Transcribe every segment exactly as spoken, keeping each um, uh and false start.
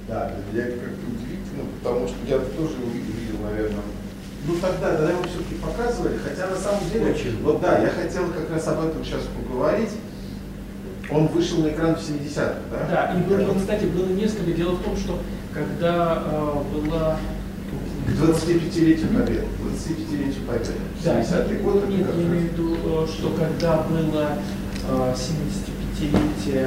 Да, для меня это как-то удивительно, потому что я тоже увидел, наверное. Ну тогда, тогда его все-таки показывали, хотя на самом деле, очень. Вот да, я хотел как раз об этом сейчас поговорить. Он вышел на экран в семидесятых, да? Да, и было, кстати, было несколько. Дело в том, что когда э, была... К двадцатипятилетию Победы. двадцатипятилетию Победы. Да, семидесятый год. нет, я имею в виду, что когда было э, семидесятипятилетие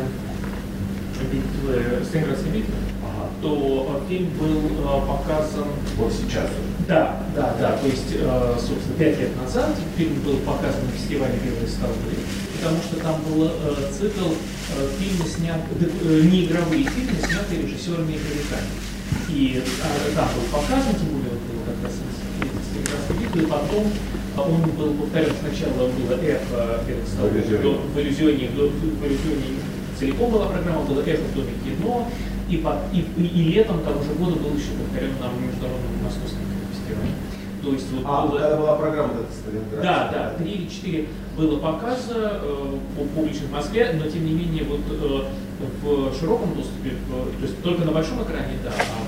битвы, Сталинградской битвы, Ага. то э, фильм был э, показан... Вот сейчас уже. Да, да, да. То есть, э, собственно, пять лет назад фильм был показан на фестивале «Первые столбы», потому что там был э, цикл э, фильмы, снят, э, неигровые фильмы, снятые режиссерами-игровиками. И э, там был показан, тем более вот было как раз Сталинградская битва, и потом э, он был повторен. Сначала было эхо «Первых столбов», в иллюзионе, в иллюзионе целиком была программа, было эхо в Доме кино, и, по, и, и, и летом того же года был еще повторен на международном московском фестивале. То есть вот а, было... когда была программа вот эта Сталинград. Да, да, три или четыре было показа э, публично в Москве, но тем не менее вот э, в широком доступе, в, то есть только на большом экране, да. А,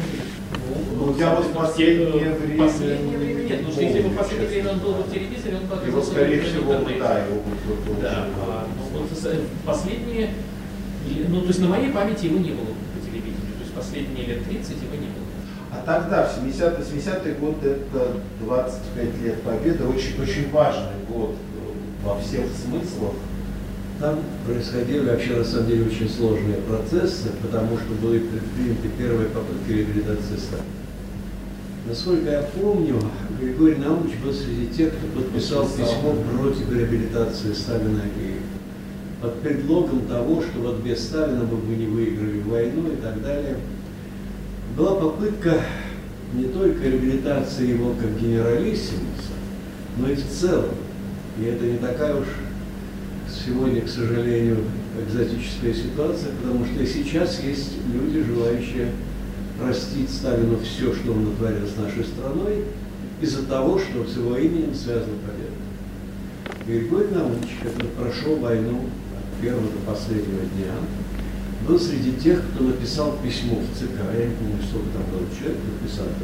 ну, ну, я вот в последнее время... Последнее время нет, потому что если бы в последнее время он был бы в телевизоре, он показывал... Его, скорее всего, да, его будет. Да, а, но вот последние... Ну, то есть на моей памяти его не было по телевидению, то есть последние лет тридцать его не было. А тогда, в семидесятые, семидесятый год, это двадцать пять лет Победы, очень, очень важный год во всех смыслах. Там происходили вообще на самом деле очень сложные процессы, потому что были предприняты первые попытки реабилитации Сталина. Насколько я помню, Григорий Наумович был среди тех, кто подписал письмо против реабилитации Сталина и под предлогом того, что вот без Сталина мы бы не выиграли войну и так далее. Была попытка не только реабилитации его как генералиссимуса, но и в целом. И это не такая уж сегодня, к сожалению, экзотическая ситуация, потому что и сейчас есть люди, желающие простить Сталину все, что он натворил с нашей страной, из-за того, что с его именем связана победа. Григорий Наумович, который прошел войну от первого до последнего дня, был среди тех, кто написал письмо в ЦК. Я не помню, сколько там было человек, написал это.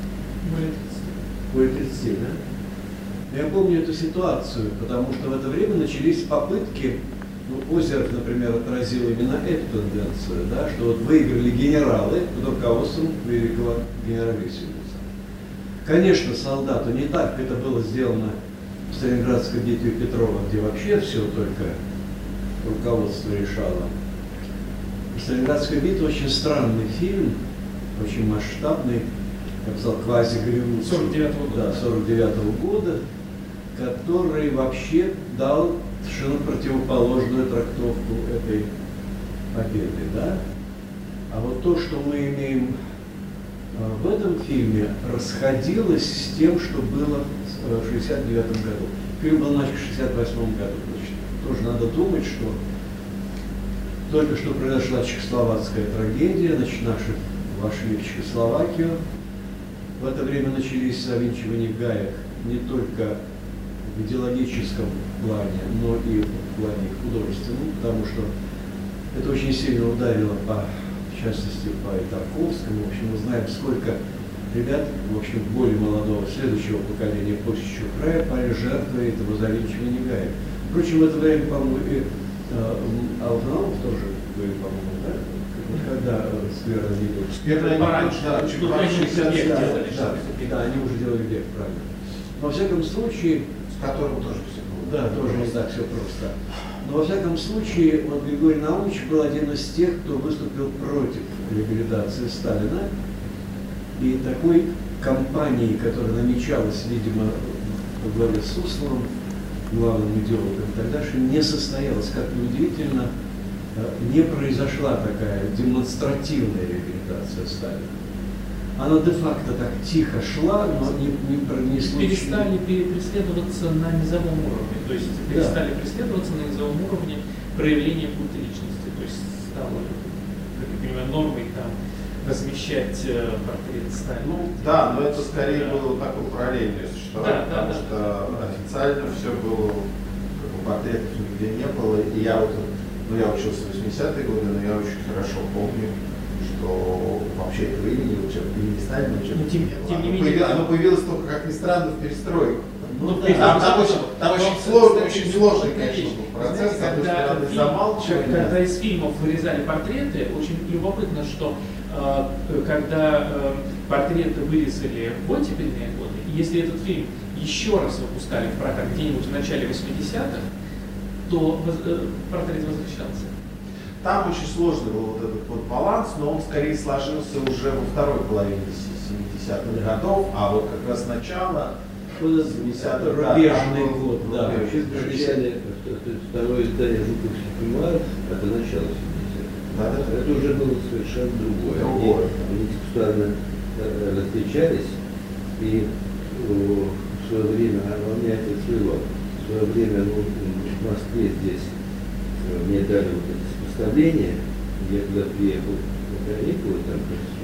Более тридцати, да? Я помню эту ситуацию, потому что в это время начались попытки, ну, Озеров, например, отразил именно эту тенденцию, да, что вот выиграли генералы под руководством великого генералиссимуса. Конечно, солдату не так это было сделано в Сталинградской битве Петрова, где вообще все только руководство решало. Сталинградская битва очень странный фильм, очень масштабный, я бы сказал, квази-голливудский. сорок девятого года. Да, сорок девятого года, который вообще дал совершенно противоположную трактовку этой победы, да? А вот то, что мы имеем в этом фильме, расходилось с тем, что было в шестьдесят девятом году. Фильм был начат в шестьдесят восьмом году. Значит, тоже надо думать, что только что произошла чехословацкая трагедия, значит, наши вошли в Чехословакию. В это время начались завинчивания гаек не только в идеологическом плане, но и в плане художественном, потому что это очень сильно ударило, по, в частности, по Тарковскому. В общем, мы знаем, сколько ребят, в общем, более молодого, следующего поколения Польского края пали жертвой этого завинчивания гаек. Впрочем, в это время, по-моему, и Алфанов тоже были, по-моему, да? Когда сквер видел. Сквер раньше, да, чуть раньше делали. Да, они уже делали век, правильно. Во всяком случае, с которым тоже все было. Да, тоже не так все просто. Но во всяком случае, вот Григорий Наумович был один из тех, кто выступил против реабилитации Сталина. И такой кампании, которая намечалась, видимо, во главе с Сусловым, главным идеологом, тогда же не состоялась, как ни удивительно, не произошла такая демонстративная реабилитация Сталина. Она де-факто так тихо шла, но не, не пронеслась. Перестали преследоваться на низовом уровне, то есть перестали да. преследоваться на низовом уровне проявления культа личности, то есть стало, как я понимаю, нормой там размещать э, портрет Сталина. Ну да, но это скорее да. было такое параллельное существование, да, потому да, что да. официально все было, как бы, портретов нигде не было, и я вот, ну я учился в восьмидесятые годы, но я очень хорошо помню что вообще этого имени в учебнике, имени Сталина в учебнике тем, не было. тем не Оно, менее, появилось, оно появилось только, как ни странно, в перестройку. Ну, Там, там, там очень, там очень сложный, очень сложный, конечно, вещь. был процесс, с одной Когда, стороны, фильм- замалчивание. когда из фильмов вырезали портреты, очень любопытно, что э, когда э, портреты вырезали в оттепельные годы, если этот фильм еще раз выпускали в прокат где-нибудь в начале восьмидесятых, то воз, э, портрет возвращался. Там очень сложный был вот этот вот баланс, но он скорее сложился уже во второй половине семидесятых годов, а вот как раз начало семидесятых, да, рубежный там был год, да. рубеж. Вообще, примечание, второе издание жуковских мемуаров, это начало семидесятых. Да, да, да. Это уже было совершенно другое. Другое. Они, они текстуально э, различались, и э, в свое время, а у меня отец воевал, в свое время ну, в Москве здесь э, мне дали вот это сопоставление, я когда приехал на каникулы, там,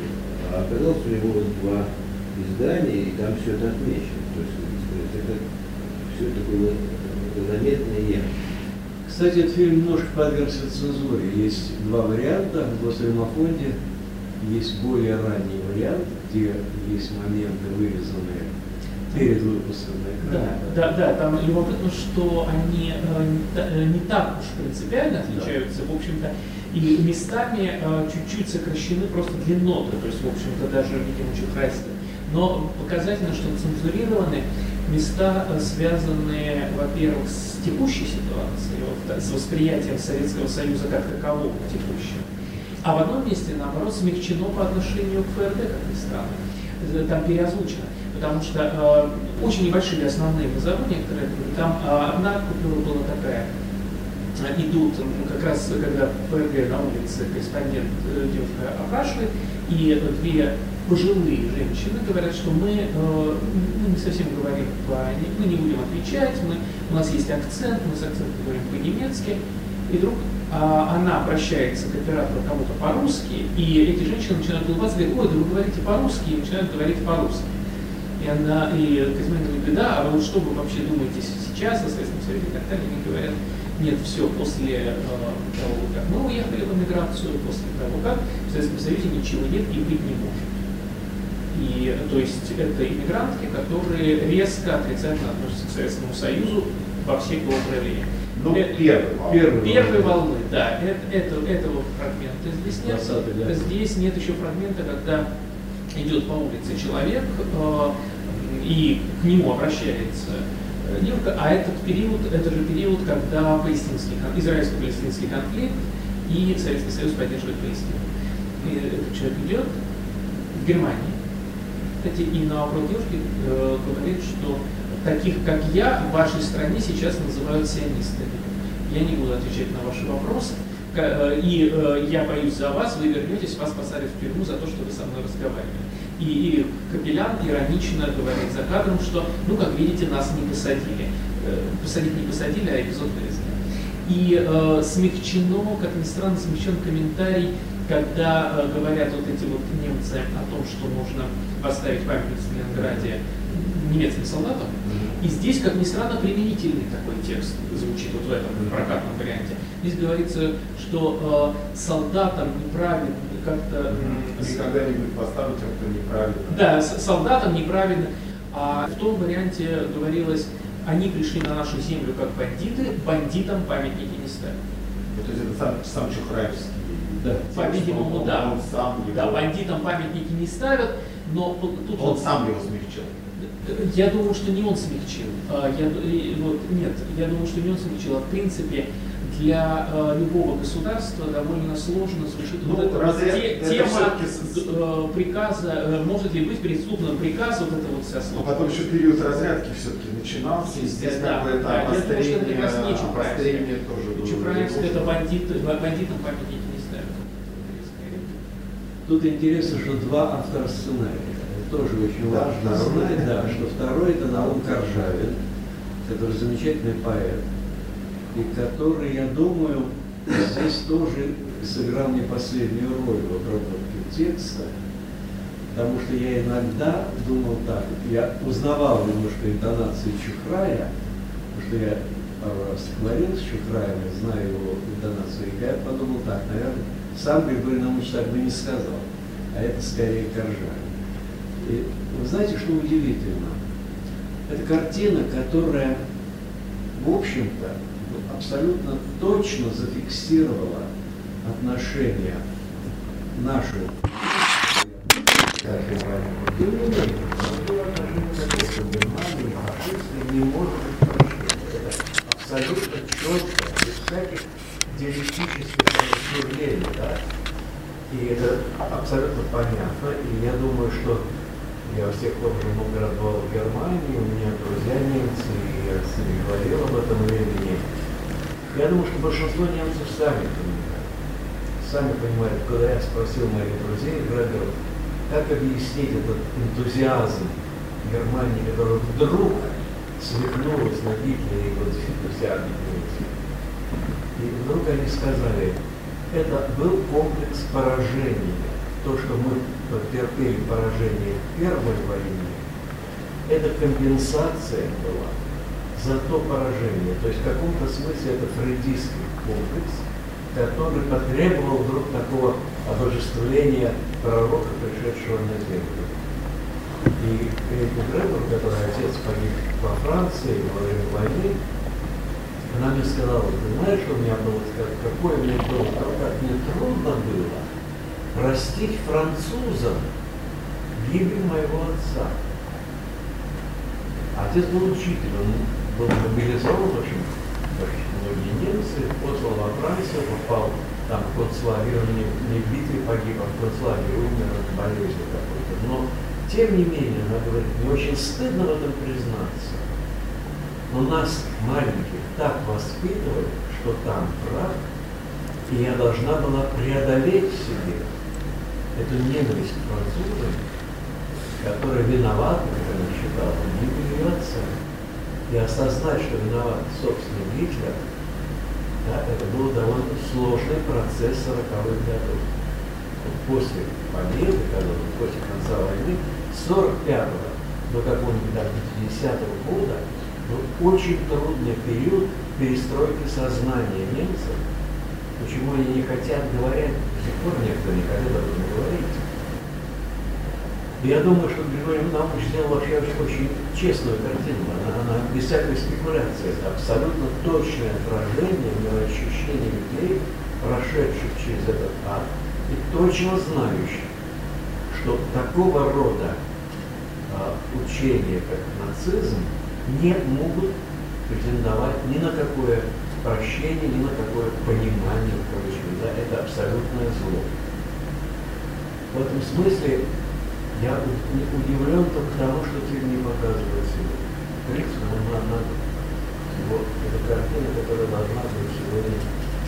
а оказалось у него вот два издания, и там все это отмечено. То есть, это все такое заметное явно. Кстати, этот фильм немножко подвергся цензуре. Есть два варианта в Госфильмофонде. Есть более ранний вариант, где есть моменты, вырезанные перед выпуском на Да, экране. да, да, там любопытно, что они э, не, та- э, не так уж принципиально отличаются, в общем-то, и местами э, чуть-чуть сокращены просто длинноты, то есть, в общем-то, даже, видимо, очень красиво. Но показательно, что цензурированы места, э, связанные, во-первых, с текущей ситуацией, вот, с восприятием Советского Союза как такового текущего. А в одном месте, наоборот, смягчено по отношению к ФРД, как ни странно. Э, Там переозвучено. Потому что э, очень небольшие основные назову некоторые. Там э, одна купюра была такая. Э, Идут, ну, как раз когда в ФРГ на улице корреспондент э, девушка опрашивает, и две пожилые женщины говорят, что мы, э, мы не совсем говорим по, мы не будем отвечать, мы, у нас есть акцент, мы с акцентом говорим по-немецки. И вдруг а, она обращается к оператору кому-то по-русски, и эти женщины начинают улыбаться, говорят: ой, да вы говорите по-русски, и начинают говорить по-русски. И она, и Казьмин говорит: да, а вы вот что вы вообще думаете сейчас о Советском Союзе и так далее? Они говорят: нет, все, после э, того, как мы уехали в эмиграцию, после того, как в Советском Союзе ничего нет и быть не может. И, то есть, это иммигрантки, которые резко отрицательно относятся к Советскому Союзу во все его проявления. Ну, Э, первый волны. Первый. Первой волны, да, это, это, этого фрагмента здесь нет. двадцатый, да. Здесь нет еще фрагмента, когда идет по улице человек, э, и к нему обращается э, девушка, а этот период, это же период, когда палестинский, кон- израильско-палестинский конфликт, и Советский Союз поддерживает Палестину. И этот человек идет в Германии, кстати, и на вопрос девушки э, говорит, что таких, как я, в вашей стране сейчас называют сионистами. Я не буду отвечать на ваши вопросы. К- э, И э, я боюсь за вас, вы вернетесь, вас посадят в тюрьму за то, что вы со мной разговаривали. И, и капеллян иронично говорит за кадром, что, ну, как видите, нас не посадили. Э, Посадить не посадили, а эпизод вырезали. И э, смягчено, как ни странно, смягчен комментарий, когда э, говорят вот эти вот немцы о том, что нужно поставить памятник в Ленинграде немецким солдатам. И здесь, как ни странно, применительный такой текст звучит вот в этом прокатном варианте. Здесь говорится, что э, солдатам неправильно как-то... м, с- Когда-нибудь поставить тем, кто неправильно. Да, с- солдатам неправильно. А в том варианте говорилось: они пришли на нашу землю как бандиты, бандитам памятники не ставят. То есть это сам, сам Чухраевский. Да. По-видимому, Он- да. Он сам его, Да, бандитам памятники не ставят, но тут он вот- сам его смягчил. Я думаю, что не он смягчил. А, Я, ду- и вот, нет, я думаю, что не он смягчил. А в принципе, для а, любого государства довольно сложно звучит Ну, вот эта разряд- те- это тема всё-таки с- д- э, приказа, э, может ли быть преступным приказ, вот это вот вся А сложность. потом еще период разрядки все-таки начинался, и здесь Да, как бы это да, я думаю, что это обострение, как раз не Чухраевская. обострение тоже было. Чухраевская — это бандиты, бандитам памятники не ставят. Тут интересно, что два автора сценария. Это тоже очень Да, важно второй. знать, да, что второй это Наум Коржавин, который замечательный поэт, и который, я думаю, здесь тоже сыграл не последнюю роль в обработке текста, потому что я иногда думал так, я узнавал немножко интонации Чухрая, потому что я пару раз говорил с Чухраем, я знаю его интонацию, и я подумал так, наверное, сам Григорий Наумович так бы не сказал, а это скорее Коржа. И вы знаете, что удивительно? Это картина, которая, в общем-то, абсолютно точно зафиксировала отношения нашего Германии, фашисты не может быть прощения. Это абсолютно четко, без всяких диалектических рассуждений, да? И это абсолютно понятно. И я думаю, что я с тех пор уже много раз бывал в Германии, у меня друзья немцы, и я с ними говорил об этом времени. Я думаю, что большинство немцев сами понимают. Сами понимают, когда я спросил моих друзей, Грегоров, как объяснить этот энтузиазм Германии, которая вдруг свихнулась на Гитлере и вот энтузиазм. И вдруг они сказали, это был комплекс поражения. То, что мы потерпели поражение в Первой войне, это компенсация была за то поражение. То есть в каком-то смысле это фрейдистский комплекс, который потребовал вдруг такого обожествления пророка, пришедшего на землю. И Эйку Грегор, который отец погиб во Франции во время войны, она мне сказала, ты знаешь, что у меня было, какое мне было, как мне трудно было простить французам гибель моего отца. Отец был учитель, он был мобилизован, в общем, многие немцы, послал во Францию, попал там в концлагерь, он не, не в битве погиб, а в концлагере умер от болезни какой-то. Но, тем не менее, она говорит, мне очень стыдно в этом признаться. Но нас, маленьких, так воспитывали, что там враг, и я должна была преодолеть в себе эту ненависть к французам, которая виновата, как она считала, в гибели ее отца. И осознать, что виноват собственно Гитлер, да, это был довольно сложный процесс сороковых годов. После победы, когда, после конца войны, с сорок пятого до какого-нибудь пятидесятого года был очень трудный период перестройки сознания немцев. Почему они не хотят говорить, до сих пор некоторые не хотят об этом говорить. И я думаю, что Григорий Наумович сделал вообще очень честную картину. Она, она без всякой спекуляции. Это абсолютно точное отражение мироощущения людей, прошедших через этот ад, и точно знающих, что такого рода а, учения, как нацизм, не могут претендовать ни на какое прощение, ни на какое понимание, короче, да, это абсолютное зло. В этом смысле я удивлен только тому, что фильм не показывает сегодня. В принципе, она, она, вот, эта картина, которая должна быть сегодня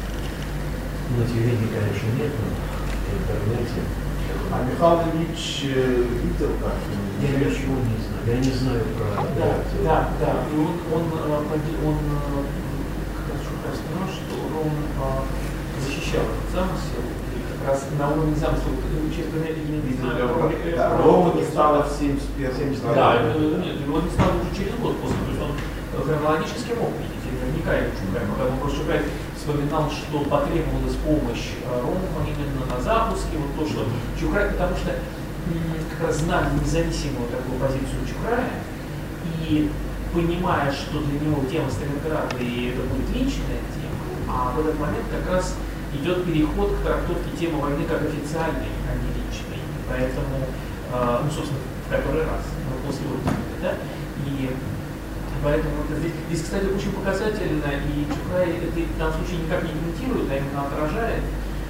на телевидении, конечно, нет, но в интернете. А Михаил Ильич видел картину? Я ничего не знаю. Я не знаю про... Да, да, да. И он, он, он, он как раз рассказал, что он защищал этот замысел. Как раз на уровне замысла, честно говоря, я не знаю. Да, Рома не стало в семьдесят первом. Да, нет, его не стало уже через год после, то есть он хронологически мог видеть, наверняка его Чукай, когда он просто Чукай вспоминал, что потребовалась помощь Рома именно на запуске, вот то, что Чукрай, потому что как раз знали независимую такую позицию Чукрая, и понимая, что для него тема Сталинграда и это будет личная тема, а в этот момент как раз идет переход к трактовке темы войны как официальной, а не личной. Поэтому, э, ну, собственно, в который раз, после Уртига, да, и поэтому это здесь, здесь, кстати, очень показательно, и Чукрай это в данном случае никак не имитирует, а именно отражает,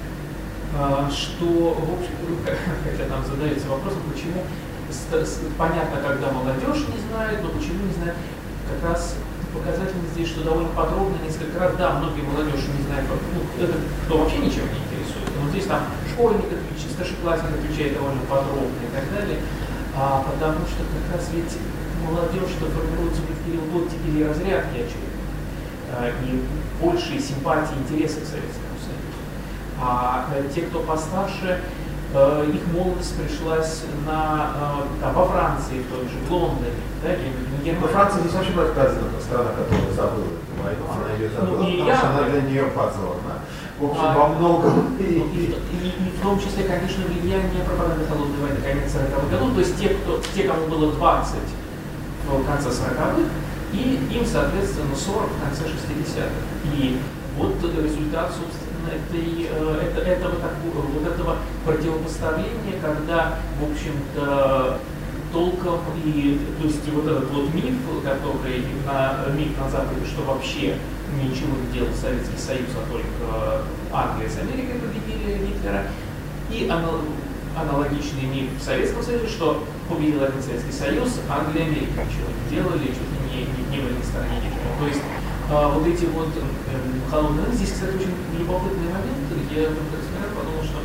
э, что, в общем, хотя там задается вопросом, почему, понятно, когда молодежь не знает, но почему не знает, как раз показательно здесь, что довольно подробно, несколько раз, да, многие молодежи не знают, ну, это, кто вообще ничем не интересует, но здесь там школьник отвечает, старшеклассник отвечает довольно подробно и так далее, а, потому что как раз ведь молодежь, что формируется в период оттепели и разрядки очевидно, а, и большие симпатии, интересы к Советскому Союзу. А, а те, кто постарше, а, их молодость пришлась на, а, там, во Франции, в той же, в Лондоне, да, где Но Франция здесь вообще показана страна, которая забыла эту войну, она ее забыла, ну, потому я... что она для нее позорна. в общем, А, во многом. И, и, и в том числе, конечно, влияние пропаганды холодной войны конец сороковых годов, то есть те, кто, те, кому было двадцать в конце сороковых, и им, соответственно, сорок в конце шестидесятых. И вот результат, собственно, этой, это, этого, вот этого противопоставления, когда, в общем-то, толком и, то есть вот этот вот миф, который на, миф на Западе, что вообще ничего не делал Советский Союз, а только Англия с Америкой победили Гитлера, и аналогичный миф в Советском Союзе, что победил один Советский Союз, Англия и Америка ничего не делали, чуть ли не, не, не были на стороне Гитлера. То есть а, вот эти вот э, холодные войны, здесь, кстати, очень любопытный момент, я только рассмотрел, подумал, что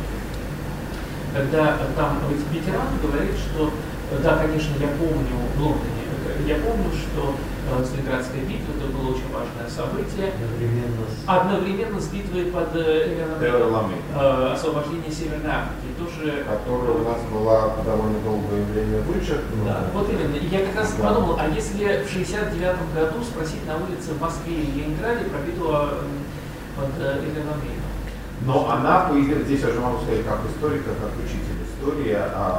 когда там ветеран говорит, что да, конечно, я помню в Лондоне, я помню, что э, Сталинградская битва это было очень важное событие. Одновременно с... Одновременно с битвой под э, э, освобождение Северной Африки. Тоже... Которая у нас была довольно долгое время вычеркнута. Да, вот именно. Я как раз да. подумал, а если в шестьдесят девятом году спросить на улице в Москве или Ленинграде про битву э, под э, Ленинградом? Но она появилась, здесь я же могу сказать, как историк, как учитель истории,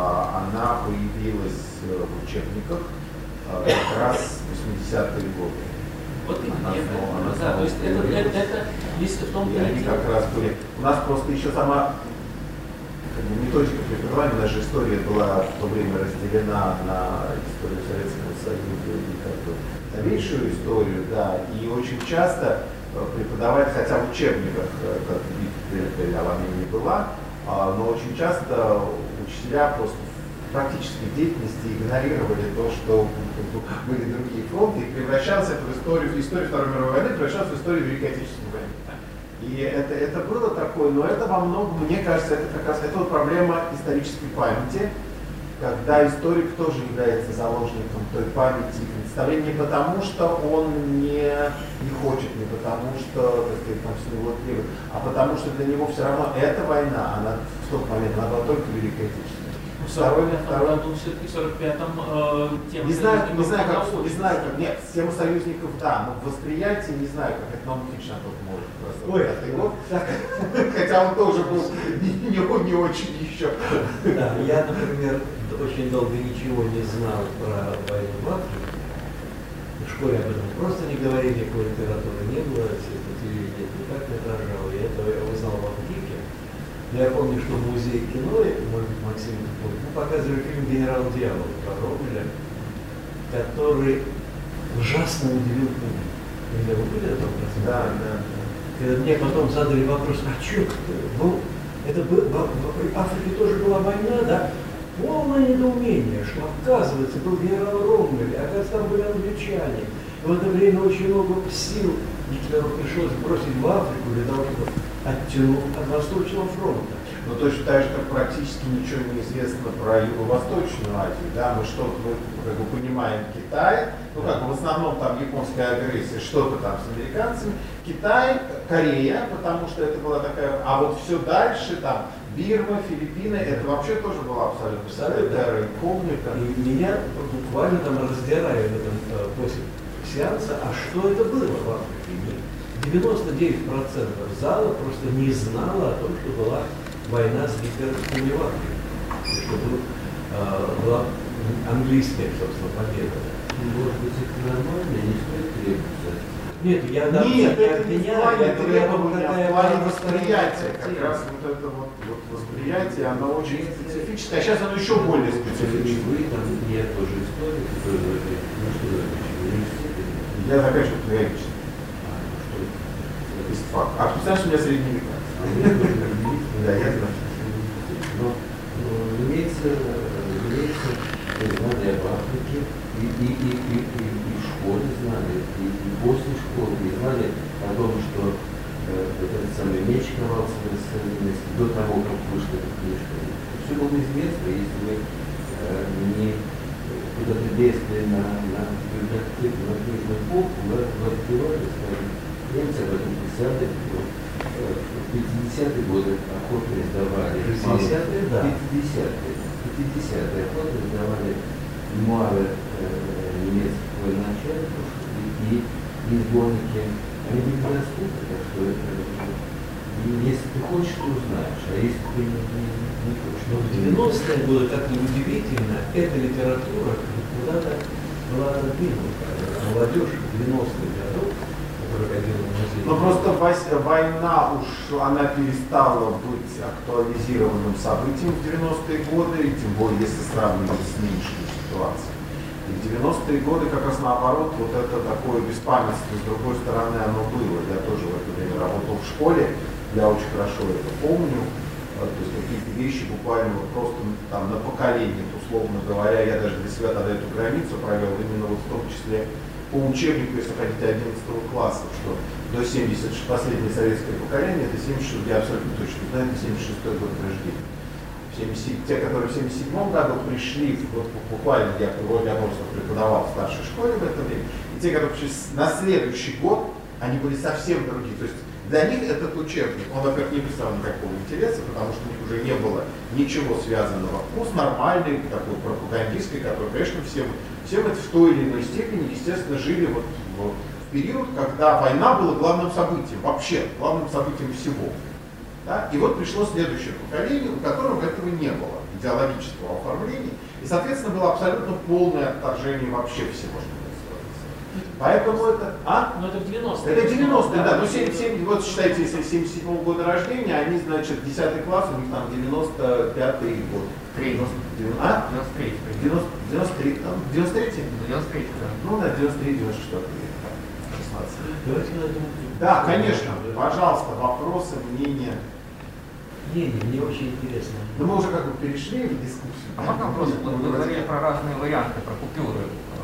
она появилась в учебниках как раз в восьмидесятые годы. Вот именно. Она снова, она да, то есть это, это, это, если в том и они как раз были. У нас просто еще сама как бы, методика преподавания, наша история была в то время разделена на историю Советского Союза и как бы новейшую историю, да, и очень часто преподавать, хотя в учебниках как при Аламине не была, но очень часто учителя просто в практической деятельности игнорировали то, что были другие фронты, и превращался в историю, историю Второй мировой войны превращался в историю Великой Отечественной войны. И это, это было такое, но это во многом, мне кажется, это как раз это вот проблема исторической памяти, когда историк тоже является заложником той памяти и представления, не потому что он не, не хочет, не потому что, так сказать, там с него требует, а потому что для него все равно эта война, она в тот момент, она была только Великой Отечественной. В сорок пятом году, все-таки в сорок пятом э, тема не знаю, не знаю, как, не знаю, как, нет, тема союзников, да, но восприятие, не знаю, как это нон-фикшн только может просто. Год, хотя он тоже был не, не, не очень еще. Да, я, например, очень долго ничего не знал про войну в Африке. В школе об этом просто не говорили, никакой литературы не было, телевидение никак не отражало, я это я узнал в Африке. Но я помню, что в музее кино, может быть, Максим помнит, мы показывали фильм «Генерал Дьявол» про Роммеля, который ужасно удивил публику. Когда вы были на том процессе? Да, да. Когда мне потом задали вопрос, а что, ну, это был, в, в Африке тоже была война, да? Полное недоумение, что, оказывается, был генерал Роммель, оказывается, там были англичане. И в это время очень много сил Гитлеру пришлось бросить в Африку для того, чтобы оттянуть от Восточного фронта. Ну, точно так же, как практически ничего не известно про Юго-Восточную Азию, да, мы что-то, мы как бы понимаем Китай, ну, как бы в основном там японская агрессия, что-то там с американцами, Китай, Корея, потому что это была такая, а вот все дальше, там, Бирма, Филиппины, это вообще тоже была абсолютно старая инкогнито. И меня буквально там раздирали в этом, после сеанса, а что это было в Африке? девяносто девять процентов зала просто не знало о том, что была война с Гитлером в Африке, что был, э, была английская, собственно, победа. Может быть, это нормально, не стоит требоваться. Нет, я да, Нет, я это не в плане требования, а в плане восприятия. Как раз вот это вот, вот восприятие, оно очень специфическое, а сейчас оно еще более специфическое. Вы там нет тоже истории, которые ну что вы университете? Я заканчиваю педагогически. Есть факт. А ты знаешь, у меня средний век? Да, я знаю. Но имеется, имеется знания об Африке, и, и, и, и, и, и в школе знали, и, и после школы, и знали о том, что э, этот самый меч ковался в современности до того, как вышла эта книжка. Все было известно, если вы э, не куда-то лезли на, на библиотеку, на книжную полку, вы открывали, скажем, немцы об этом писали, в пятидесятые годы охотно издавали. шестидесятые, да. пятидесятые. пятидесятые охотно издавали мемуары э, немецких военачальников и, и сборники. Они были доступны, так что это Если ты хочешь, ты узнаешь, а если ты не, не, не хочешь. Но в девяностые годы, как ни удивительно, эта литература куда-то была отодвинута. Молодежь девяностых годов, которая ходила в музей. Но просто война уж, она перестала быть актуализированным событием в девяностые годы, и тем более если сравнивать с нынешней ситуацией. И в девяностые годы как раз наоборот, вот это такое беспамятство, с другой стороны, оно было. Я тоже в это время работал в школе, я очень хорошо это помню. То есть какие-то вещи буквально вот просто там на поколение, условно говоря, я даже для себя тогда эту границу провел, именно вот в том числе по учебнику, если хотите, одиннадцатого класса, что до семьдесят шестого, последнее советское поколение, это семьдесят шестой, я абсолютно точно знаю, это семьдесят шестой год рождения. семьдесят, те, которые в семьдесят седьмом году пришли, вот буквально я вроде просто преподавал в старшей школе в это время, и те, которые пришли на следующий год, они были совсем другие. То есть для них этот учебник, он, во-первых, не представлял никакого интереса, потому что у них уже не было ничего связанного. Вкус нормальный, такой пропагандистский, который, конечно, всем, всем это в той или иной степени, естественно, жили вот в, в период, когда война была главным событием, вообще главным событием всего. Да? И вот пришло следующее поколение, у которого этого не было, идеологического оформления, и, соответственно, было абсолютно полное отторжение вообще всего, что поэтому это... А? Ну это в девяностые. Это девяностые, да. Ну, семь, семь, вот считайте, если семьдесят седьмого года рождения, они, значит, десятый класс, у них там девяносто пятый год. девяносто, а? девяносто третий. девяносто три, там, девяносто третий? девяносто третий, да. Ну, да, девяносто три, девяносто четвёртый, шестнадцать. Давайте на этом... Да, конечно, пожалуйста, вопросы, мнения. Не, не, мне очень интересно. Но мы уже как бы перешли в дискуссию. А можно вопрос? Вот вы говорили про разные варианты, про купюры.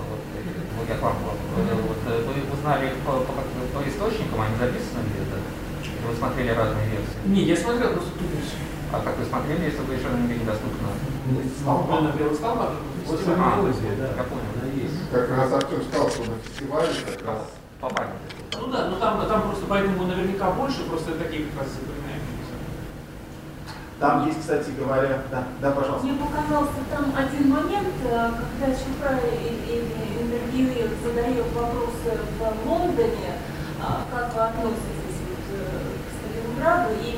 Вот я к вам вот, вы узнали по, по, по источникам, они записаны ли это? Вы смотрели разные версии? Не, я смотрел просто ту версию. А как вы смотрели, если вы еще недоступно? Буквально первый стал, а Вот А, сама музей, да. я понял. Она есть. Как раз Артем сказал, что на фестивале как раз... По памяти. Ну да, ну там, там просто поэтому наверняка больше, просто такие как раз запоминающиеся. Там есть, кстати говоря, да, да, пожалуйста. Мне показался там один момент, когда Чупра интервьюер задает вопросы в Лондоне, как вы относитесь вот к Сталинграду, и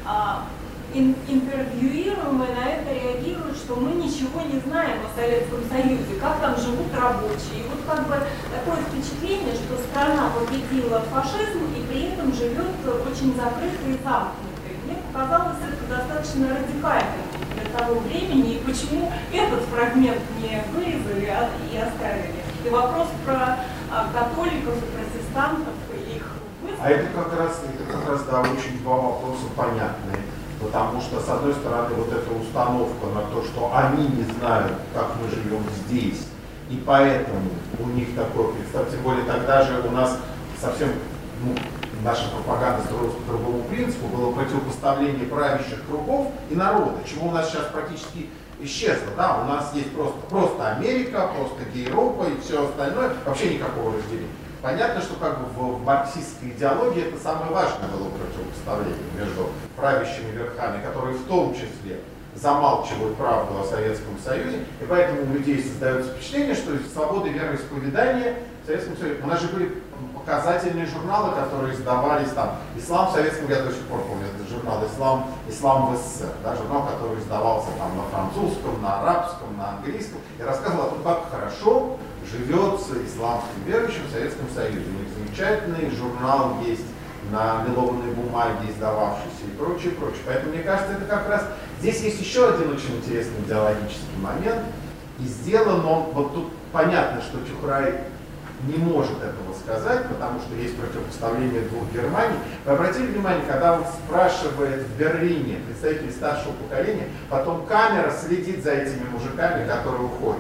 интервьюируемые на это реагируют, что мы ничего не знаем о Советском Союзе, как там живут рабочие. И вот как бы такое впечатление, что страна победила фашизм и при этом живет очень закрытой и замкнутой. Мне показалось это достаточно радикальным для того времени, и почему этот фрагмент не вырезали и оставили. И вопрос про а, католиков и протестантов, и их высказывания. А это как раз, это как раз, да, очень два вопроса понятные. Потому что, с одной стороны, вот эта установка на то, что они не знают, как мы живем здесь, и поэтому у них такое представление, тем более тогда же у нас совсем, ну, наша пропаганда строилась по другому принципу, было противопоставление правящих кругов и народа, чего у нас сейчас практически исчезло. Да? У нас есть просто, просто Америка, просто Европа и все остальное, вообще никакого разделения. Понятно, что как бы в, в марксистской идеологии это самое важное было противопоставление между правящими верхами, которые в том числе замалчивают правду о Советском Союзе, и поэтому у людей создается впечатление, что свобода вероисповедания в Советском Союзе. У нас же были показательные журналы, которые издавались там. «Ислам» в Советском, я до сих пор помню, это журнал «Ислам», «Ислам в СССР», да, журнал, который издавался там на французском, на арабском, на английском, и рассказывал о том, как хорошо живется исламским верующим в Советском Союзе. У них замечательный журнал есть на мелованной бумаге издававшийся и прочее, прочее. Поэтому, мне кажется, это как раз... Здесь есть еще один очень интересный идеологический момент. И сделан он... Вот тут понятно, что Чухрай не может этого сказать, потому что есть противопоставление двух Германий. Вы обратили внимание, когда он спрашивает в Берлине представителей старшего поколения, потом камера следит за этими мужиками, которые уходят.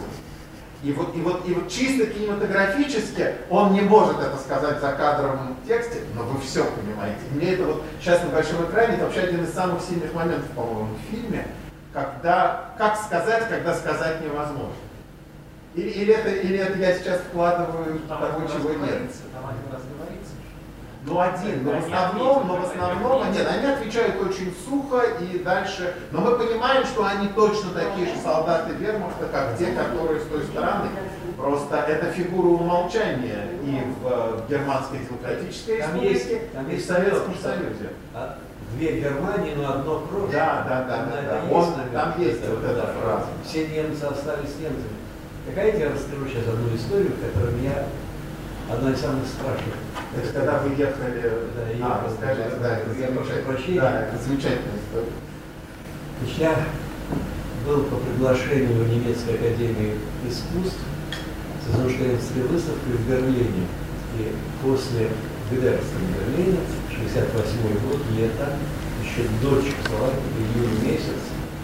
И вот, и, вот, и вот чисто кинематографически он не может это сказать за кадровом тексте, но вы все понимаете. И мне это вот сейчас на большом экране, это вообще один из самых сильных моментов, по-моему, в фильме, когда, как сказать, когда сказать невозможно. Или, или, это, или это я сейчас вкладываю там того, чего нет. Там один раз говорится. Ну один, но в основном, но в основном, нет, они отвечают очень сухо и дальше, но мы понимаем, что они точно такие же солдаты вермахта, как те, которые с той стороны. Просто это фигура умолчания и в, в германской демократической Там республике, есть, там и в есть Советском намек, Союзе. А две Германии, но одно прошлое. Да, да, да, да, да. Он, там есть вот эта фраза. Все немцы остались немцами. Какая я расскажу сейчас одну историю, которая меня одна из самых страшных. То есть, когда вы ехали... Да, я а, ехал, расскажите, да, это я прошу замечательно. прощения. Да, это замечательная история. Значит, я был по приглашению в Немецкой академии искусств с изучительской выставкой в Берлине. И после государственного Берлина, шестьдесят восьмой год, лето, еще до Чехословакии, июнь месяц.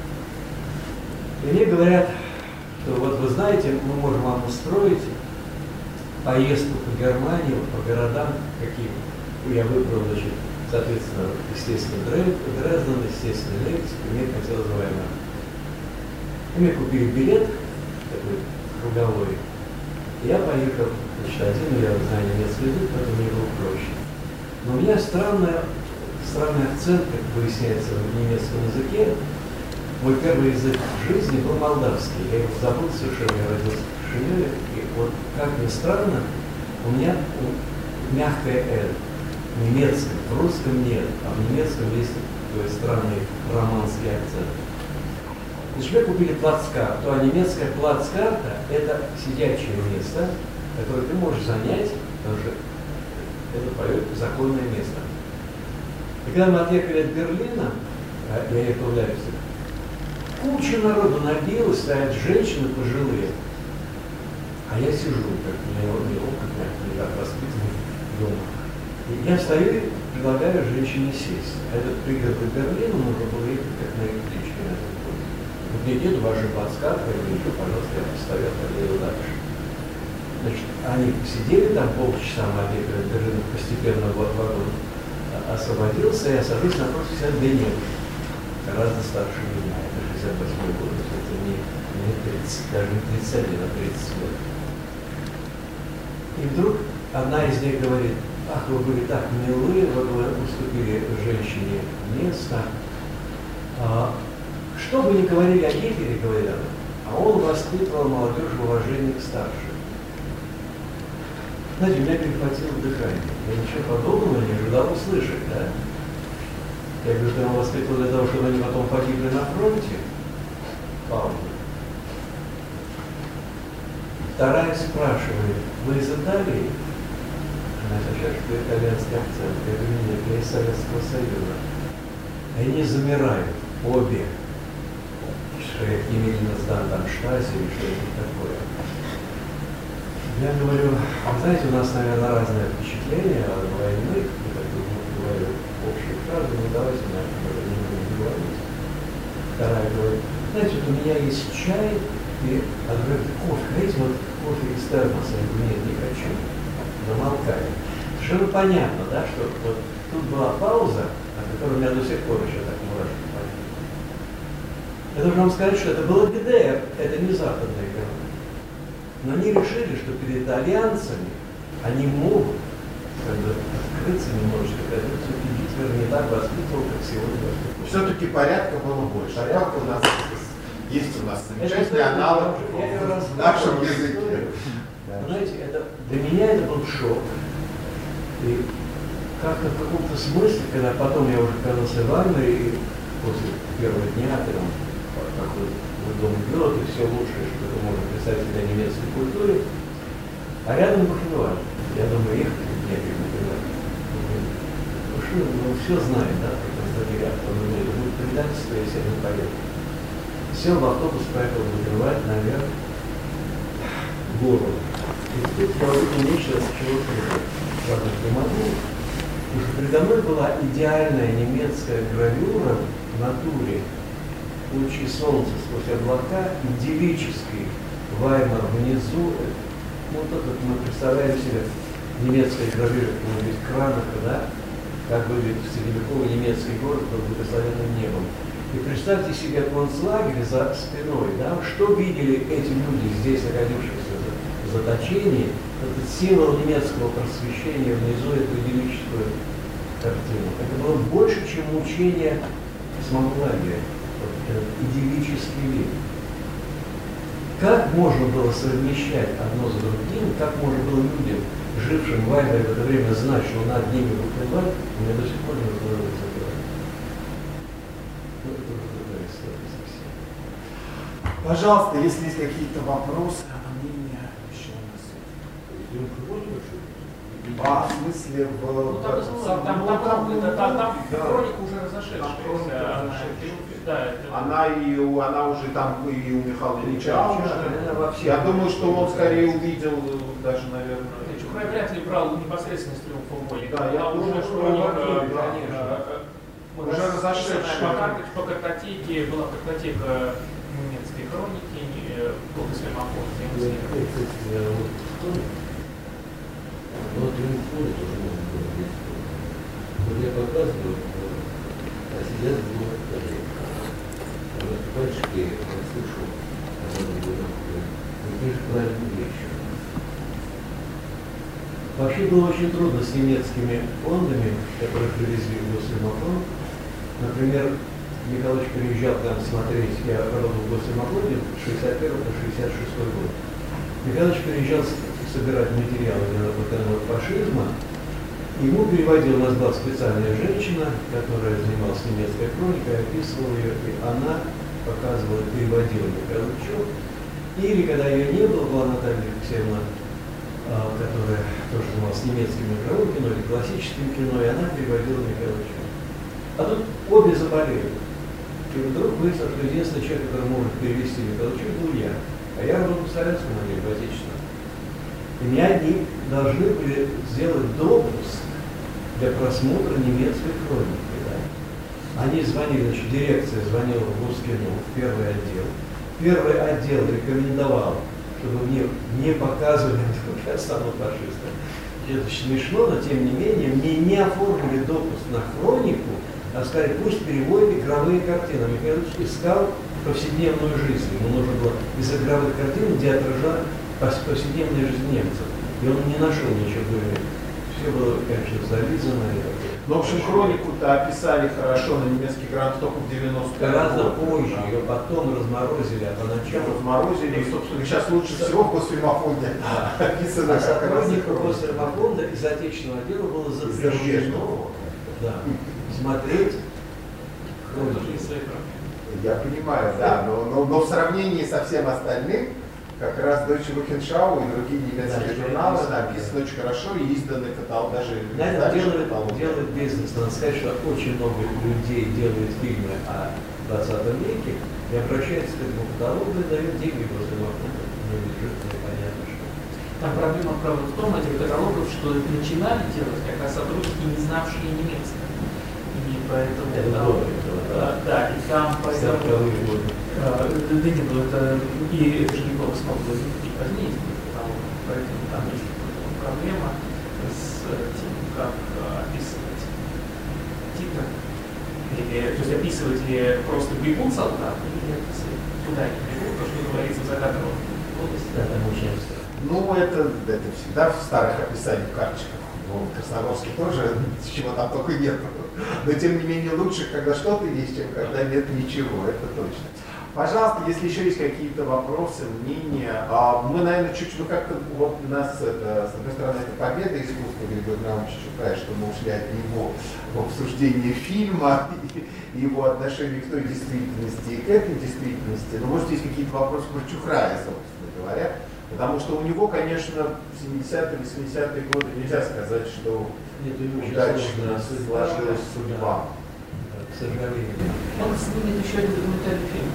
И мне говорят, что вот вы знаете, мы можем вам устроить поездку по Германии, по городам каким. Я выбрал, значит, соответственно, естественно, Дрезден, естественно, Лейпциг, и мне хотелось война. И мне купили билет, такой круговой, и я поехал, значит, один, я знаю немецкий язык, поэтому мне было проще. Но у меня странный, странный акцент, как выясняется в немецком языке. Мой первый язык в жизни был молдавский. Я его забыл совершенно, я родился в Кишиневе. И вот, как ни странно, у меня мягкое «р». В немецком, в русском нет, а в немецком есть такой странный романский акцент. Значит, мы купили плацкарту, а немецкая плацкарта – это сидячее место, которое ты можешь занять, потому что это законное место. И когда мы отъехали от Берлина, я ехал в Лейпциг, куча народу набилась, стоят женщины пожилые, а я сижу, как меня не так воспитанный дома. И я стою и предлагаю женщине сесть. А этот пригород Берлина нужно было ехать как на электричке на этом пути. Вот мне деду ваша подсказка, я говорю, пожалуйста, я поставил, поеду дальше. Значит, они сидели там полчаса, мы отъехали от Берлина, постепенно вот вагон освободился, я сажусь напротив себя две девушки, гораздо старше меня, это шестьдесят восьмой год, это не, не тридцать, даже не тридцать один, а тридцать лет. И вдруг одна из них говорит: ах, вы были так милы, вы уступили женщине место. А, что бы ни говорили о Гитлере, говорит она, а он воспитывал молодежь в уважении к старшим. Знаете, меня перехватило дыхание. Я ничего подобного не ожидал услышать, да? Я говорю, что он воспитывал для того, чтобы они потом погибли на фронте. Пауза. Вторая спрашивает: вы из Италии? Она ощущает, что итальянский акцент. Я говорю, нет, я из Советского Союза. Они замирают, обе. Что я немедленно сдам там штази или что-нибудь такое. Я говорю, вы знаете, у нас, наверное, разное впечатление от войны. Я так говорю общие фразы, но давайте на это не будем говорить. Вторая говорит: знаете, вот у меня есть чай, и она говорит, кофе, хотите, вот кофе из термоса? Я говорю, нет, не хочу. Замолкаю. Совершенно понятно, да, что вот тут была пауза, от которой у меня до сих пор еще так мурашки пошли. Я должен вам сказать, что это было гэ дэ эр, это не западная Германия. Но они решили, что перед итальянцами они могут как бы открыться немножечко, когда все-таки Гитлер не так воспитывал, как сегодня воспитывал. Все-таки порядка было больше. Порядка у нас есть у нас замечательный аналог в нашем языке. Знаете, это, для меня это был шок. И как-то в каком-то смысле, когда потом я уже оказался в армии, и после первого дня ты там какой дом бьет, и все лучшее, что ты можешь представить для немецкой культуры, а рядом Бухенвальд. Я думаю, их неких, например. Ну, все знает, да, про концлагеря, потому что это будет предательство, если я не поеду. Сел в автобус, поехал в Бухенвальд наверх, в гору. И тут я увидел нечто, с чего правда не могу. Потому что передо мной была идеальная немецкая гравюра в натуре. Лучи солнца сквозь облака, идиллический Ваймар внизу. Ну, вот это мы представляем себе немецкая гравюра, как бы Кранаха, да? Как выглядит средневековый немецкий город под благословенным небом. И представьте себе концлагерь за спиной, да? Что видели эти люди, здесь находившиеся в заточении? Этот символ немецкого просвещения внизу, эту идиллическую картину. Это было больше, чем мучение самолагеря. Этот идиллический вид. Как можно было совмещать одно за другим, как можно было людям, жившим в Ваймаре в это время, знать, что над ними Бухенвальд, у меня до сих пор не разложилось это. Пожалуйста, если есть какие-то вопросы, мнения, еще у нас. А, в смысле, в... Ну, там, в- там, там, ну, там, там, это- там, там да. хроника уже разошедшаяся. хроника она- разошедшаяся. Да, это- Она, и у, она уже там и у Михаила Ильича Она уже. вообще- Я думаю, что он скорее увидел даже, наверное... Чухрай вряд ли брал непосредственно с триумфом воли. Да, я уже думаю, что что у них, вообще, э, да, э, э, Уже разошедшие. По, карте, по картотеке была картотека немецкой хроники, э, «Долгий семафор», где мы с ней- Вот триумфует уже можно было здесь. Вот я показываю, а сидят двое коллег. Вот пальчики я слышу, вы же правильно вещи. Вообще было очень трудно с немецкими фондами, которые привезли в Гослимафон. Например, Михайлович приезжал там смотреть, я работал в Гослимафоне с шестьдесят первого по шестьдесят шестой год. Михайлович приезжал собирать материалы для работы фашизма. Ему переводила, у нас была специальная женщина, которая занималась немецкой хроникой, описывала ее, и она показывала, переводила Михайловичу. Или, когда ее не было, была Наталья Алексеевна, которая тоже занималась немецким игровым кино или классическим кино, и она переводила Михайловичу. А тут обе заболели. И вдруг выяснилось, что единственный человек, который может перевести Михайловичу, был я. А я работал в советском отделе, в отечественном. И мне одни должны были сделать допуск для просмотра немецкой хроники. Да? Они звонили, значит, дирекция звонила в Госкино, в первый отдел. Первый отдел рекомендовал, чтобы мне не показывали, я стану фашистом. Это смешно, но тем не менее, мне не оформили допуск на хронику, а сказали, пусть переводят игровые картины. Михайлович искал повседневную жизнь. Ему нужно было из игровых картин, где отражена повседневная жизнь немцев. И он не нашел ничего более. Все было, конечно, зализано. Ну, в общем, хронику-то описали хорошо на немецкий грант только в девяностых Гораздо годах. позже, ее потом разморозили, а Чем поначалу... разморозили, и, собственно, сейчас лучше всего в Госфильмофонде описано А как раз и сотруднику хроника. Госфильмофонда из отечественного отдела было Зарубежного. запрещено да, смотреть Ну, тоже хроники. из своей программы. Я понимаю, да, но, но, но в сравнении со всем остальным, как раз Deutsche Wochenschau и другие немецкие Да, журналы да. написаны очень хорошо и изданы каталог, даже На этом издали делает, каталог. делает бизнес. Надо сказать, что очень много людей делают фильмы о двадцатом веке и обращаются к этому каталогу и дают деньги после Махмуда. Ну, бюджет, непонятно что. Там проблема, правда, в том, этих каталогов, что это начинали делать как раз сотрудники, не знавшие немецкого. И поэтому Это там, было, это было, да, да, и там поэтому, сороковые годы. э, да нет, ну это и это же не было смогло и позднее, потому, поэтому там есть проблема с тем, как э, описывать титры. Или, то есть описывать ли просто бегут солдат, или описывать куда они бегут, то, что говорится за кадром области. Да, там очень странно. Ну, это, это всегда в старых описаниях карточках. Ну, в Красногорске тоже, чего там только нет. Но, тем не менее, лучше, когда что-то есть, чем когда нет ничего, это точно. Пожалуйста, если еще есть какие-то вопросы, мнения. А мы, наверное, чуть-чуть, ну как-то вот у нас, это, с одной стороны, это победа искусства Григория Ивановича Чухрая, что мы ушли от него в обсуждении фильма и его отношение к той действительности и к этой действительности. Но, может, есть какие-то вопросы про Чухрая, собственно говоря. Потому что у него, конечно, в семидесятые, восьмидесятые годы нельзя сказать, что Нет, у него очень удачно сложная сложилась судьба. Да, к сожалению. Он снимет еще один документальный фильм.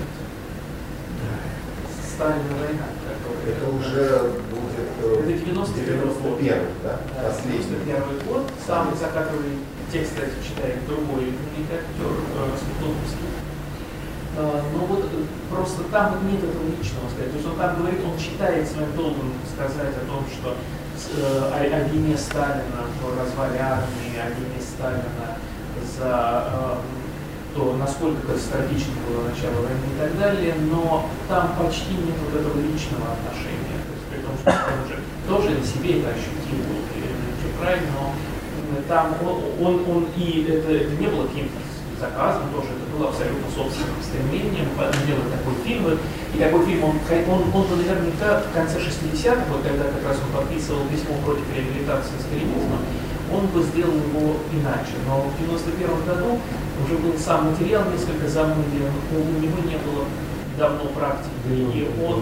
«Сталина война», который... Это уже будет Это девяносто первый, да? Да, Последний. девяносто первый год, самый, за который текст, кстати, читает другой великий актер Смутовский. Но вот просто там вот нет этого личного сказать. То есть он там говорит, он считает своим долгом сказать о том, что э, о, о вине Сталина в развале армии, о вине Сталина за э, то, насколько катастрофично было начало войны и так далее, но там почти нет вот этого личного отношения. То есть, при том, что он уже тоже на себе это ощутил, Чухрай, но там он, он, он и это, это не было каким-то заказом тоже, это было абсолютно собственным стремлением делать такой фильм. И такой фильм, он, он, он наверняка в конце шестидесятых, вот когда как раз он подписывал письмо против реабилитации сталинизма, он бы сделал его иначе. Но в девяносто первом году уже был сам материал несколько замыслен, у него не было давно практики, и он...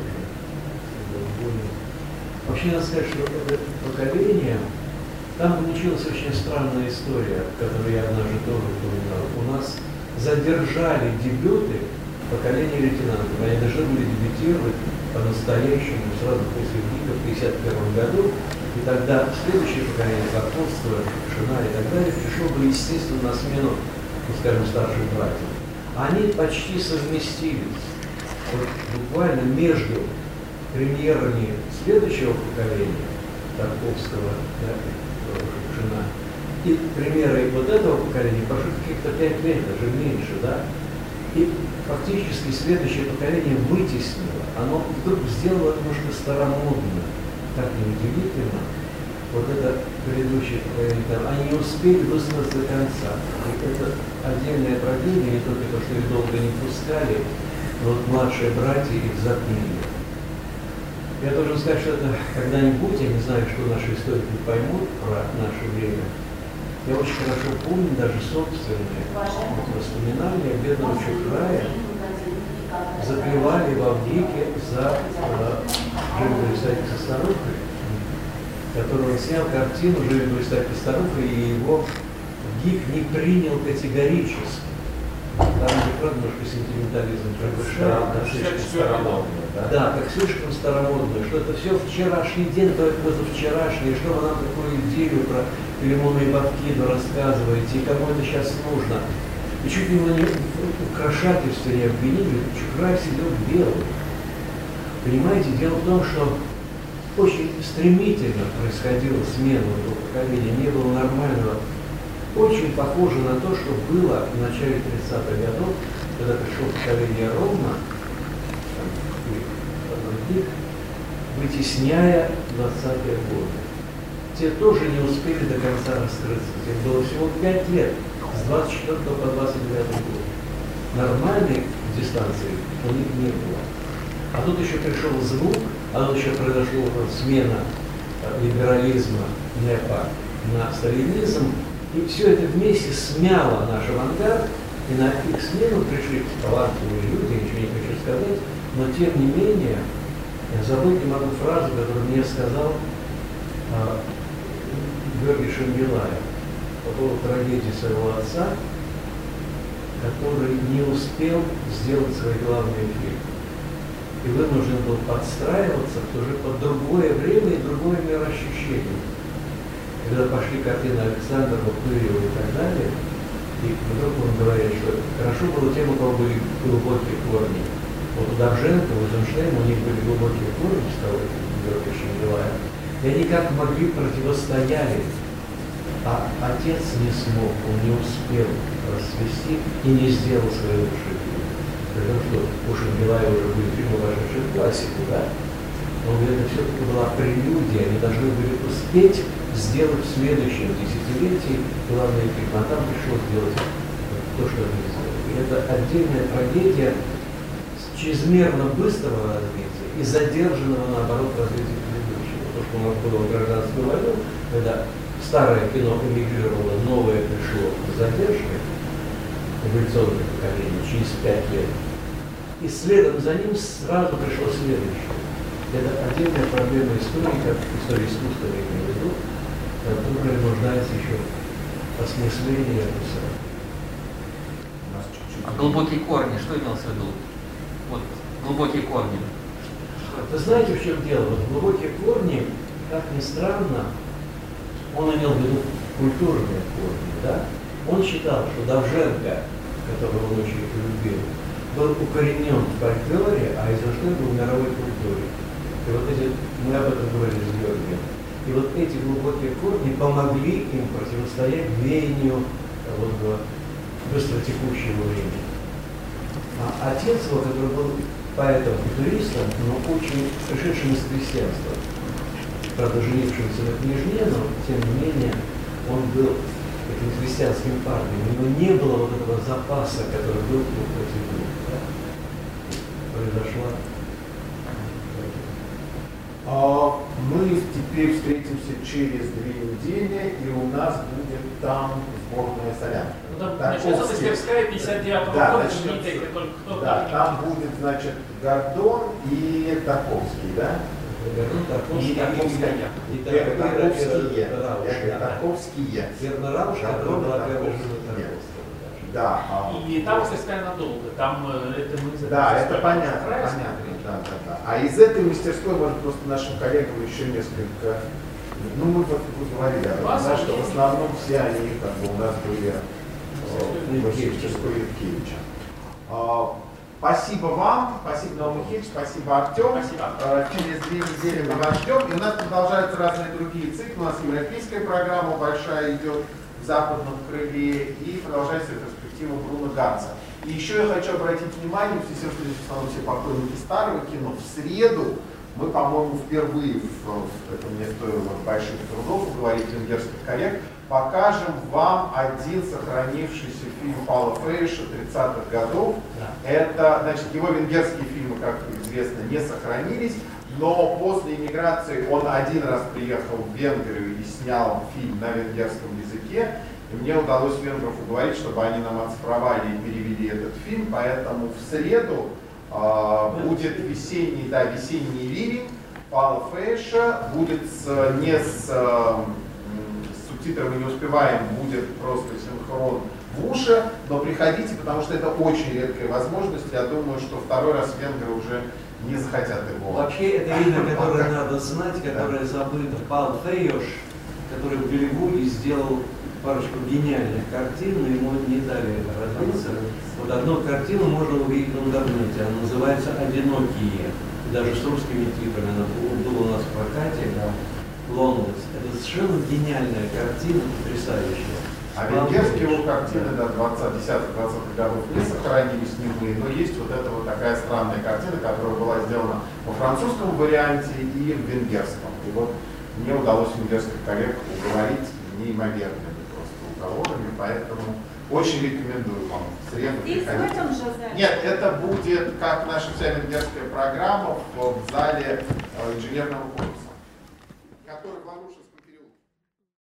Вообще надо сказать, что это поколение, там получилась очень странная история, которую я однажды тоже упоминал. У нас задержали дебюты поколения лейтенантов. Они должны были дебютировать по-настоящему сразу после ВГИКа в тысяча девятьсот пятьдесят первом году. И тогда следующее поколение, Сартовского, Шина и так далее, пришло бы, естественно, на смену, ну, скажем, старшим братьям. Они почти совместились вот, буквально между премьерами следующего поколения, Тарковского, да, Шина, и премьерой вот этого поколения прошло каких-то пять лет, даже меньше, да. И фактически следующее поколение вытеснило, оно вдруг сделало немножко старомодно, так неудивительно. Вот это предыдущее поколение, там, они не успели высказаться до конца. И это отдельная трагедия, не только то, что их долго не пускали, но вот младшие братья их затмили. Я должен сказать, что это когда-нибудь, я не знаю, что наши историки поймут про наше время, я очень хорошо помню даже собственные воспоминания бедного Чухрая, запевали во ВГИКе за «Жили старик со старухой», который он снял картину «Жили старик со старухой», и его ВГИК не принял категорически. Там же, правда, немножко сентиментализм превышает. Да, слишком старомодно, да? Да, как слишком старомодно, что это все вчерашний день, только позавчерашний, что вы нам такую идею про Лимона и Бавкиду рассказываете, и кому это сейчас нужно. И чуть ли не в украшательстве не обвинили, Чухрай сидел белый. Понимаете, дело в том, что очень стремительно происходила смена этого поколения, не было нормального. Очень похоже на то, что было в начале тридцатых годов, когда пришло поколение Ромна, других, вытесняя двадцатые годы. Те тоже не успели до конца раскрыться. Им было всего пять лет, с двадцать четвёртого по двадцать девятый год. Нормальной дистанции у них не было. А тут еще пришел звук, а тут еще произошла смена либерализма НЭПа на сталинизм. И все это вместе смяло наш авангард, и на их смену пришли талантливые люди, ничего не хочу сказать, но тем не менее, я забыть не могу фразу, которую мне сказал а, Георгий Шангелаев по поводу трагедии своего отца, который не успел сделать свои главные фильмы. И вынужден был подстраиваться уже под другое время и другое мироощущение. Когда пошли картины Александра, Пырьева и так далее, и вдруг он говорит, что хорошо было тем, у кого были глубокие корни. Вот у Довженко, у Эйзенштейна у них были глубокие корни, сказал Георгий Шангелаев, и они как могли противостояли, а отец не смог, он не успел расцвести и не сделал своего шедевра. Потому что у Шангелаева уже были фильмы, вошедшие в классику, да? Он говорит, это все-таки была прелюдия, они должны были успеть сделать в следующем десятилетии главный фильм, а там пришлось сделать то, что они сделали. И это отдельная трагедия чрезмерно быстрого развития и задержанного, наоборот, развития предыдущего. То, что у нас было в гражданскую войну, когда старое кино эмигрировало, новое пришло с задержкой, эволюционное поколение, через пять лет, и следом за ним сразу пришло следующее. Это отдельная проблема истории, как история искусства, я имею в виду, которая нуждается еще в осмыслении и описании. А глубокие корни, что имелось в виду? Вот, глубокие корни. Вы знаете, в чем дело? Вот глубокие корни, как ни странно, он имел в виду культурные корни, да? Он считал, что Довженко, которого он очень любил, был укоренен в фольклоре, а Эйзенштейн был в мировой культуре. И вот эти, мы об этом говорили с Георгием. И вот эти глубокие корни помогли им противостоять веянию вот, быстротекущего времени. А отец его, который был поэтом-футуристом, но очень пришедшим из крестьянства, правда, женившимся на княжне, но тем не менее он был таким христианским парнем. У него не было вот этого запаса, который был у Патигу. Да? Произошла. А мы теперь встретимся через две недели, и у нас будет там сборная солянка. Ну, там Тарковский. начнется мастерская пятьдесят девятого Да, года, начнется. знаменитая, только кто Да, там будет, значит, Гордон и Тарковский, да? Гордон, Тарковский, И Тарковская. и Это Тарковские. Рауш, Это да. Тарковские. Верна Рауш, Гордон которая и была первой Тарковский. женой Нет. Тарковского. даже. Да. а И там мастерская надолго. Там э, это мы за- Да, это за- понятно, Райс, понятно, да, да, да. А из этой мастерской, может, просто нашим коллегам еще несколько, ну, мы вот вы говорили, об этом, да, что в основном все они, как бы, у нас были э, в мастерской Юркевича. А, Спасибо вам, спасибо, Наум Михайлович, спасибо, Артем. Спасибо. Э, Через две недели мы вас ждем. И у нас продолжаются разные другие циклы. У нас европейская программа большая идет в западном крыле. И продолжается ретроспектива Бруно Ганца. И еще я хочу обратить внимание, в связи с тем, что здесь в основном все поклонники старого кино, в среду мы, по-моему, впервые, в, в, это мне стоило больших трудов уговорить венгерских коллег, покажем вам один сохранившийся фильм Паула Фрейша тридцатых годов. Да. Это, значит, его венгерские фильмы, как известно, не сохранились, но после эмиграции он один раз приехал в Венгрию и снял фильм на венгерском языке. И мне удалось венгров уговорить, чтобы они нам оцифровали и перевели этот фильм, поэтому в среду э, будет весенний, да, весенний ливень Паула Фрейша, будет с, не с, э, с субтитрами не успеваем, будет просто синхрон в уши, но приходите, потому что это очень редкая возможность. Я думаю, что второй раз венгры уже не захотят его. Вообще, это имя, которое надо знать, которое забыто. Паул Фрейш, который в Голливуде сделал парочку гениальных картин, но ему не дали развиться. Вот одну картину можно увидеть в интернете, она называется «Одинокие». Даже с русскими титрами, она была у нас в прокате, да, Лондон. Это совершенно гениальная картина, потрясающая. А венгерские его картины до десятых-двадцатых годов не сохранились немые, но есть вот эта вот такая странная картина, которая была сделана во французском варианте и в венгерском. И вот мне удалось венгерских коллег уговорить неимоверными просто уговорами, поэтому очень рекомендую вам в среду И в приходить. этом же зале. Нет, это будет как наша вся венгерская программа в, в зале э, инженерного корпуса.